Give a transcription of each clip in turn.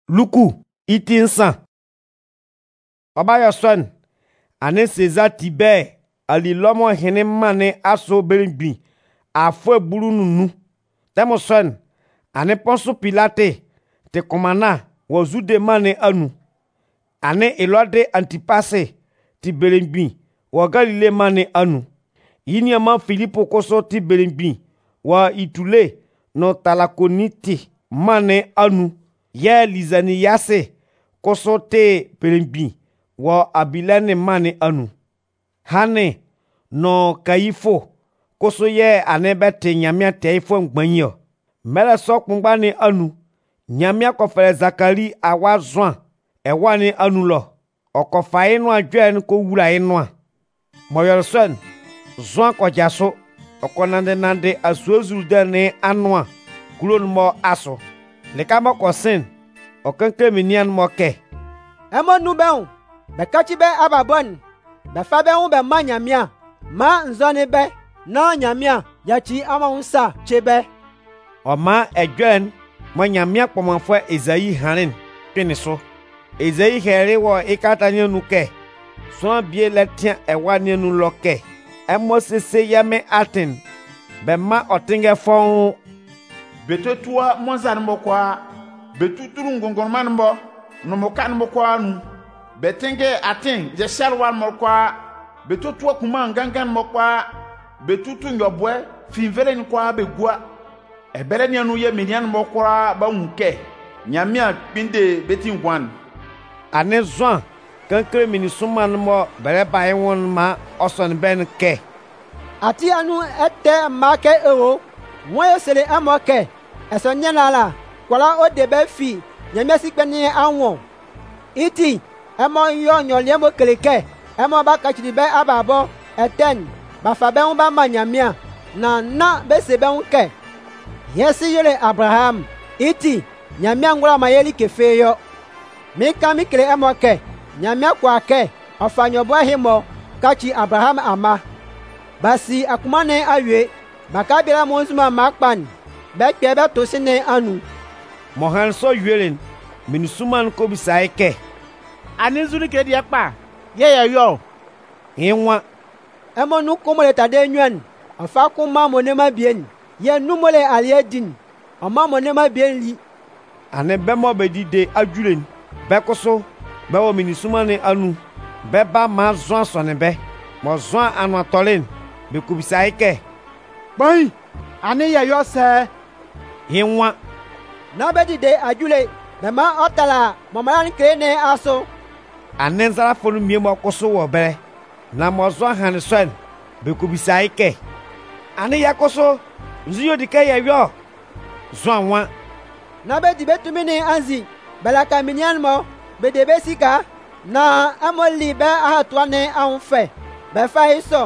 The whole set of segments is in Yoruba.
Luku iti nsan. Oba son ane César Tibère ali lomo hene mane aso berengbi afo bulu nunu. Temo son ane Ponso Pilate te komana wozude mane anu. Ane Elode Antipase ti berengbi wa Galile mane anu. Yinyama Filipo koso ti berengbi wa Itule no Talakoniti mane anu. Ye lizani yase koso te berengbi wa Abilene mane anu. Hane no Kayifo koso ye ane bete nyamia te ifo mgbanyo. Mele sok mgbane anu. Nyamia kofele Zakari awa zwan ewane anu lo. Okofa inwa jwen ko wura inwa. Moyor son zwan ko jaso. Okonande asuozul dene anwa. Kulon mo aso. Leka mo kosin okenke minian mo ke. Emo nu beun be kachi be ababon be fa beun be ma nyamia ma nzone be na nyamia yachi ama unsa chebe. Oma ejwen mo nyamia kpomanfo Ezayi hanin twini so. Ezayi here wo ikatanye nu ke. So bie letian ewane nu loke. Emo sese yame atin be ma otinge fon beto tua monzan mo kwa betu turu ngongon man mo no mo kan mo kwa nu betenge atin je shalwan mo kwa beto tua kuma ngangan mo kwa betu tu nyobwe finvere ni kwa begua ebere ni anu ye minian mo kwa ba unke nyamia pinde beti ngwan ane zwan kankre minisuman mo bere bae won ma oson ben ke Ati anu ete make ewo Mwen sele amoke, eso nyenala, kwala o debe fi, nyame sikpeni anwo. Iti, emo yon nyoliemo keleke, emo baka chidibe ababo, eten, bafabe unba manyamia, na besebe unke. Yesi yele Abraham, iti, nyamia ngula mayeli kefeyo. Mika mikele emoke, nyamia kwake, ofanyobo himo, kachi Abraham ama. Basi akumane awe, Bakabila monzuma makpan bekbe be tosine anu mohan so yelen minisuman ko bisaike anizuni ke die pa ye yo hinwa emonu komole tade nwan afa kuma monema bien ye numole aliedin ama monema bien li ane bemo bedide ajulen bekoso bewo minisuman anu beba ma zwan sonebe mo zwan anu atolen be ko bisaike Boy, ani ya yo se. Hinwa. Na bedi de ajule, bema otala, mamala nkene aso. Anenzara fonu miemo koso wo bere. Na mozo han swen, be ko bisaike. Ani ya koso, nziyo dike ya yo. Zwanwa. Na bedi betumini anzi, belaka minyan mo, bede besika, na amoli be ahatwane anfe. Be fa iso.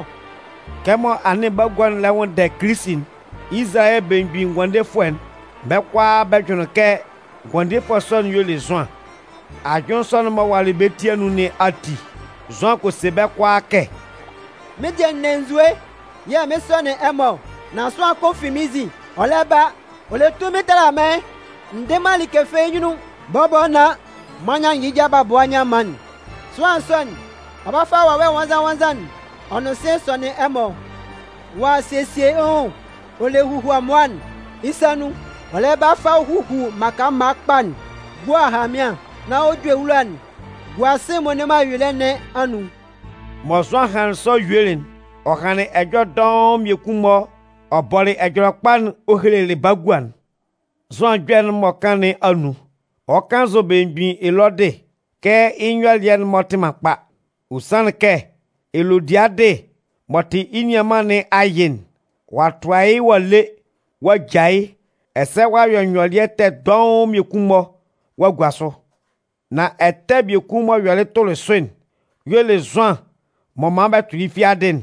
Kemo ane bagwan lewon de Christine Israel benbi ngwande fwen bekwa bejono ke ngwande foson yo le zwan ajon son mo wale betianu ni ati zwan ko se bekwa ke Medien nenzwe ye mesone emo na so akofimizi oleba ole tumi tala me ndemali ke fenyunu bobo na manya yija babwanya man swanson abafa wawe wanzan ono se sone emo wa sesie on ole huhu amwan isanu ole ba fa huhu maka makpan gwa hamia na odwe ulan gwa se monema yelene anu mozo han so yelen o kan ejo dom yekumo obole ejo pan ohelele bagwan zo gwen mo kan anu o kan zo benbi Elode ke inwalien motimakpa usan ke Elodiade moti inyamane ayin watwai wale wajai ese wa yonyolie te dom yekumo wagwaso na eteb yekumo yole tole swin yole zwan moma ba tulifiaden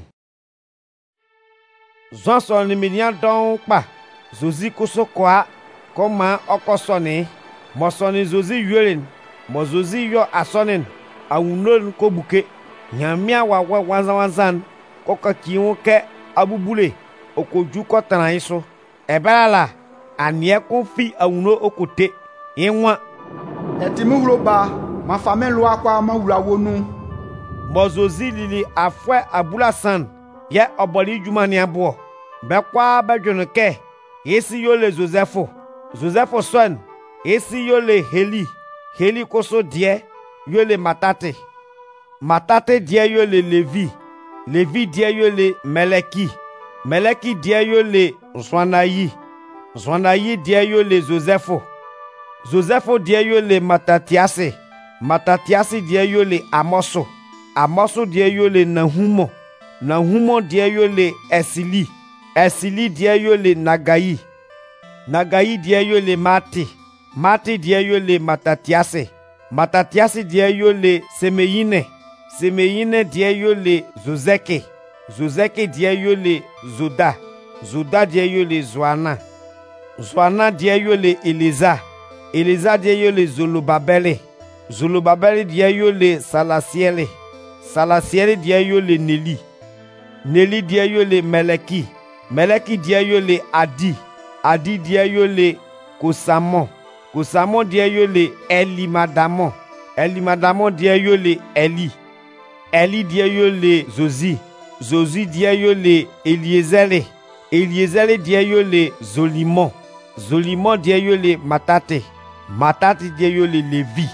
zwan so ni minian don pa zozi kosokoa koma okosoni mo soni zozi yelen mo zozi yo asonin awunon ko buke nyamia wa wanzan koka kiwo ke abubule okoju kotana iso ebala anie ko fi awuno okote inwa Etimewlo ba, ma fame loa kwa ma wula wonu. Mozozi lili afwe abula san, ye oboli jumani abo. Bekwa bejoneke, yesi yo le Josepho. Josepho son, yesi yo le Heli. Heli koso die, yo le Matate. Matate die yo le Levi. Levi die yo le Meleki. Meleki die yo le Zwanayi. Zwanayi die yo le Josepho. Josepho die yo le Matatiase. Matatiase die yo le Amoso. Amoso die yo le Nahumo. Nahumo die yo le Esili. Esili die yo le Nagayi. Nagayi die yo le Mati. Mati die yo le Matatiase. Matatiase die yo le Semeyine. Semeyine die yo le Zozeke. Zozeke die yo le Zoda. Zoda die yo le Zoana. Zoana die yo le Eliza. Eliza die yo le Zolobabele. Zolobabele die yo le Salasiele. Salasiele die yo le Neli. Neli die yo le Meleki. Meleki die yo le Adi. Adi die yo le Kosamon. Kosamon die yo le Elimadamon. Elimadamon die yo le Eli. Eli die yo le Zozi. Zozi die yo le Eliezele. Eliezele die yo le Zolimon. Zolimon die yo le Matate. Matate die yo le Levi.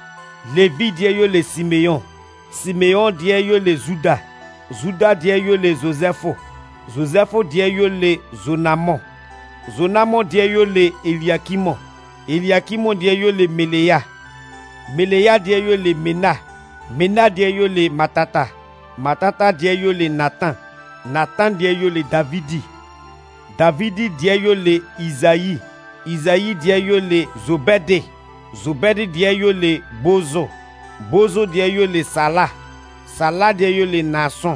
Levi die yo le Simeon. Simeon die yo le Zuda. Zuda die yo le Josepho. Josepho die yo le Zonamon. Zonamon die yo le Eliakimon. Eliakimon die yo le Meleya. Meleya die yo le Mena. Mena die yo le Matata. Matata die yo le Nathan. Nathan die yo le Davidi. Davidi die yo le Isaïe. Isaïe die yo le Zobede. Zobede die yo le Bozo. Bozo die yo le Salah. Salah die yo le Nason.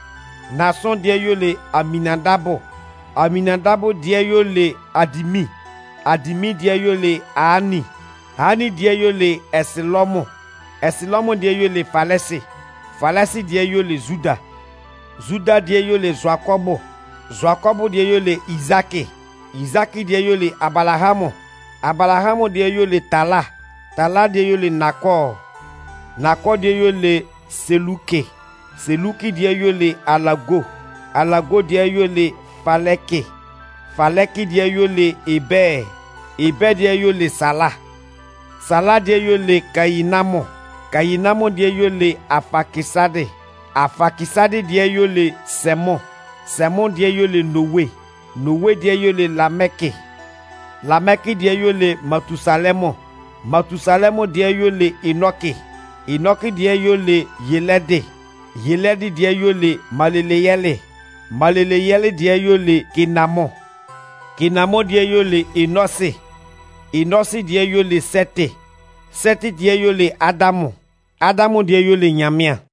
Nason die yo le Aminadabo. Aminadabo die yo le Adimi. Adimi die yo le Ani. Ani die yo le Esilomo. Esilomo die yo le Falesi. Falesi die yo le Zuda. Zuda die yo le Zwakobo. Zwakobo die yo le Izaki. Izaki die yo le Abalahamo. Abalahamo die yo le Tala. Tala die yo le Nakor. Nakor die yo le Seluke. Seluki die yo le Alago. Alago die yo le Faleke. Faleki die yo le Eber. Eber die yo le Salah. Salah die yo le Kayinamo. Kayinamo die yo le Afakisade. Afakisade die yo le Semon. Semon die yo le Noé. Noé die yo le Lameke. Lameke die yo le Matusalemo. Matusalemo die yo le Enoke. Enoke die yo le Yelede. Yelede die yo le Maleleyele. Maleleyele die yo le Kinamon. Kinamon die yo le Enose. Enose die yo le Sete. Sete die yo le Adamo. Adamo die yo le Nyamia.